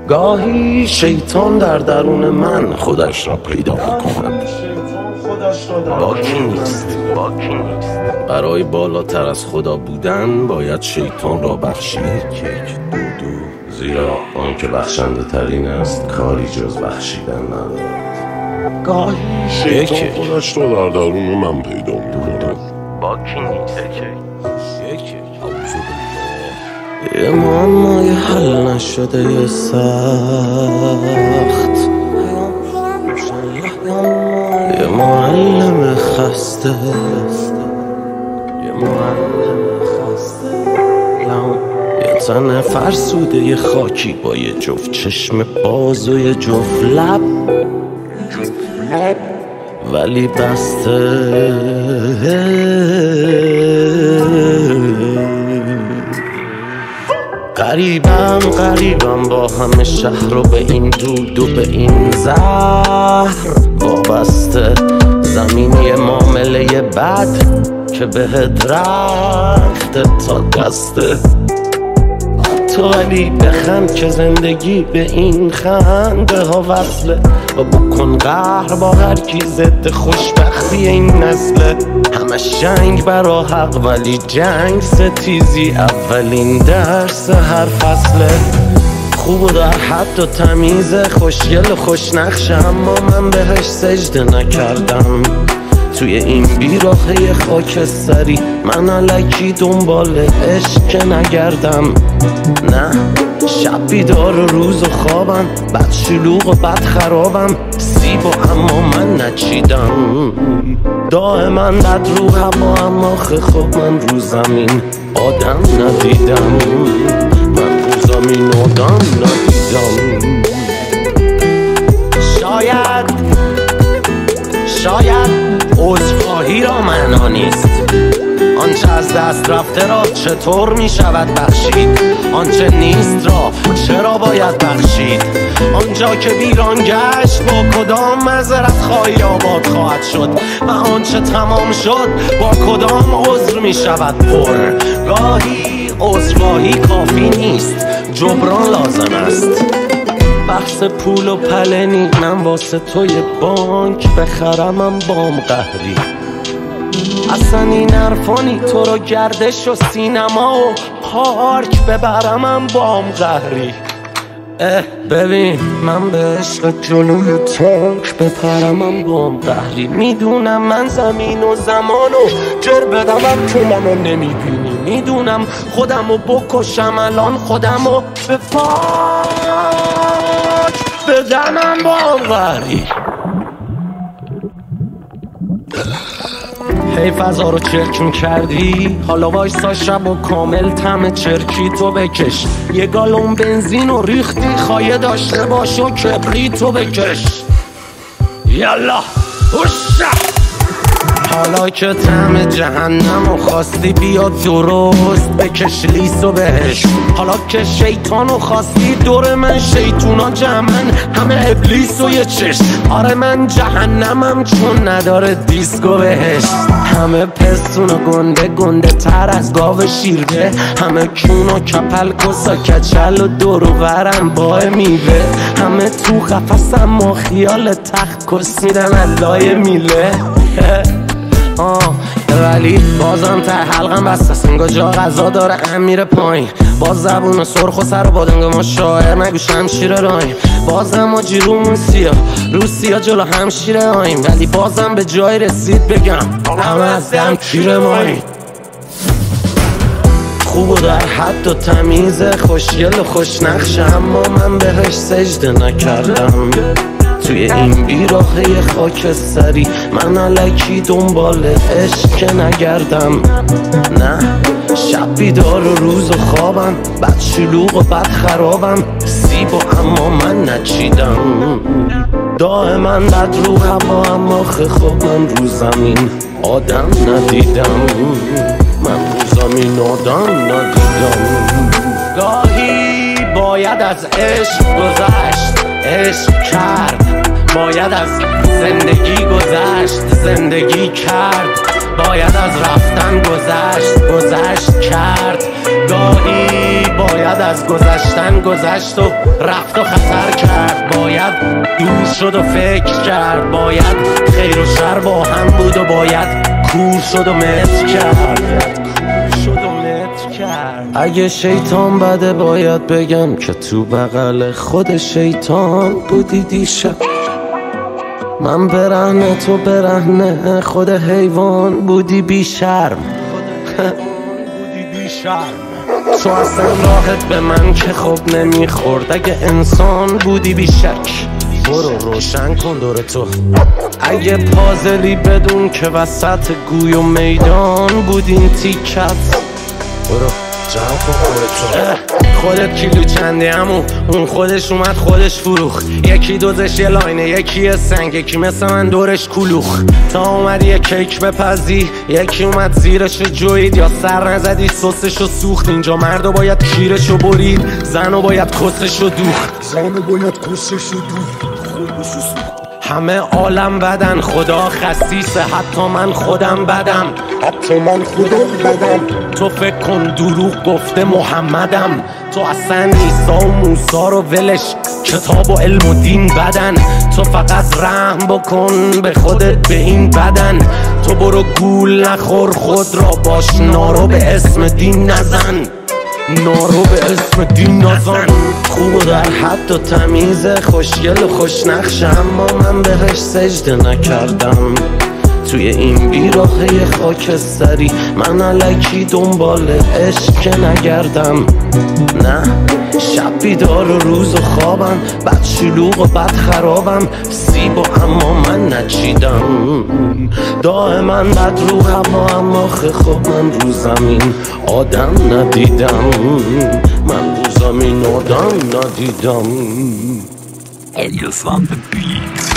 گاهی شیطان در درون من خودش را پیدا می‌کند. باکی نیست. برای بالاتر از خدا بودن باید شیطان را بخشید. زیرا آن که بخشنده ترین است کاری جز بخشیدن ندارد. گاهی شیطان خودش را در درون من پیدا می‌کند. باکی نیست. یه معمای حل نشده یه سخت، یه معلم خسته، یه تن فرسوده یه خاکی با یه جفت چشم باز و یه جفت لب ولی بسته. غریبم با همه شهر و به این دود و به این زهر وابسته. زمینی معامله بد که بهت رخته تا دسته. تو ولی بخند که زندگی به این خنده ها وصله و بکن قهر با هر کی ضد خوشبختی این نسله. همه شنگ برا حق ولی جنگ ستیزی اولین درس هر فصله. خوب و در حد و تمیز خوشگل و خوشنقشه اما من بهش سجده نکردم. توی این بیراهه خاکستری من الکی دنبال عشق نگردم. نه شب بیدار و روز و خوابم، بد شلوغ و بد خرابم، سیب و اما من نچیدم. دائما بد رو هوا اما خب من رو زمین آدم ندیدم. من رو زمین آدم ندیدم. شاید عذرخواهی را معنا نیست. آنچه از دست رفته را چطور می شود بخشید؟ آنچه نیست را چرا باید بخشید؟ آنجا که ویران گشت با کدام معذرت خواهی آباد خواهد شد؟ و آنچه تمام شد با کدام عذر می شود پر؟ گاهی عذرخواهی کافی نیست، جبران لازم است. بحث پول و پله نیستم واسه توی بانک بخرمم بام قهری. اصلا این حرفانی تو رو گردش و سینما و پارک ببرمم بام قهری. ببین من به عشق جلوی تانک بپرمم بام قهری. میدونم من زمین و زمانو جر بدمم تو منو نمیبینی. میدونم خودمو بکشم الان خودمو به پاک بدنم بام قهری. هی فضا رو چرک کردی، حالا وایسا شب و کامل طعم چرکی تو بکش. یه گالون بنزین و ریختی خواهی داشته باش و کبریتو بکش. یالا اوشا حالا که طعم جهنم و خواستی بیا درست بکش لیسو بهش. حالا که شیطانو خواستی دور من شیطونا جمعن همه ابلیس و یه چشم. آره من جهنمم چون نداره دیسکو بهش. همه پستون و گنده تر از گاو شیرده. همه کون و کپل کسا کچل و دور و برم با میوه. همه تو قفصم و خیال تخت کس میدن علای میله. ولی بازم ته حلقم بسته انگار جا غذا داره میره پایین. باز زبون سرخ و سر و بادنگ ما شاعر نگو شمشیر رایم. بازم آجی روسیا جلو همشیره آیم. ولی بازم به جای رسید بگم همه از دم کیر ماییم. خوب و در حد و تمیز خوشگل و خوشنقشه اما من بهش سجده نکردم. توی این بیراهه خاکستری من الکی دنبال عشق نگردم. نه شب بیدار و روز و خوابم، بد شلوغ و بد خرابم، سیب و اما من نچیدم. دائما بد رو هوا اما خب من رو زمین آدم ندیدم. من رو زمین آدم ندیدم. گاهی باید از عشق گذشت، عشق کرد. باید از زندگی گذشت، زندگی کرد. باید از رفتن گذشت کرد. گاهی باید از گذشتن گذشت و رفت و خطر کرد. باید دور شد و فکر کرد، باید خیر و شر با هم بود و باید کور شد و مت کرد. اگه شیطان بده باید بگم که تو بغل خود شیطان بودی دیشب. من برهنه تو برهنه خود حیوان بودی بی شرم. تو اصلا راحت به من که خوب نمیخورد. اگه انسان بودی بی شک برو روشن کن دور تو. اگه پازلی بدون که وسط گوی و میدان بودین تیکت برو جمع کن خودت کیلو چندی همون اون خودش اومد خودش فروخ. یکی دوزش یه لاینه یکی یه سنگ یکی مثل من دورش کلوخ. تا اومد یه کیک بپزی یکی اومد زیرشو جوید یا سر نزدی سسشو سوخت. اینجا مردو باید کیرشو برید زنو باید کسشو دوخت. همه عالم بدن خدا خسیسه حتی من خودم بدم. تو فکر کن دروغ گفته محمدم. تو اصلا عیسی و موسی رو ولش کتاب و علم و دین بدن. تو فقط رحم بکن به خودت به این بدن. تو برو گول نخور خود را باش نارو به اسم دین نزن. نارو به اسم دین نزن. خوب و در حد و تمیزه خوشگل و خوشنقشه اما من بهش سجده نکردم. توی این بیراهه خاکستری من الکی دنبال عشق که نگردم. نه شب بیدار و روز و خوابم بد شلوغ و بد خرابم. سیب و اما من نچیدم دائما بد رو هوا اما خب من رو زمین آدم ندیدم. من رو زمین آدم ندیدم. Elias on the beat.